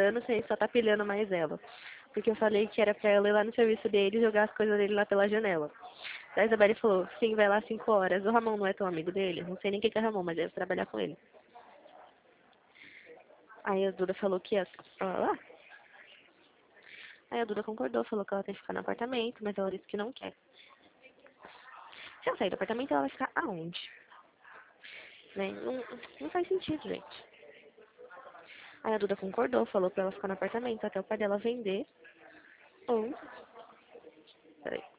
gostando, você só tá pilhando mais ela. Porque eu falei que era pra ela ir lá no serviço dele e jogar as coisas dele lá pela janela. Daí a Isabelle falou, sim, vai lá às 5 horas. O Ramon não é teu amigo dele? Não sei nem quem que é Ramon, mas deve trabalhar com ele. Aí a Duda falou que ia lá. Aí a Duda concordou, falou que ela tem que ficar no apartamento, mas ela disse que não quer. Se ela sair do apartamento, ela vai ficar aonde? Né? Não faz sentido, gente. Aí a Duda concordou, falou pra ela ficar no apartamento até o pai dela vender. Ou. Peraí.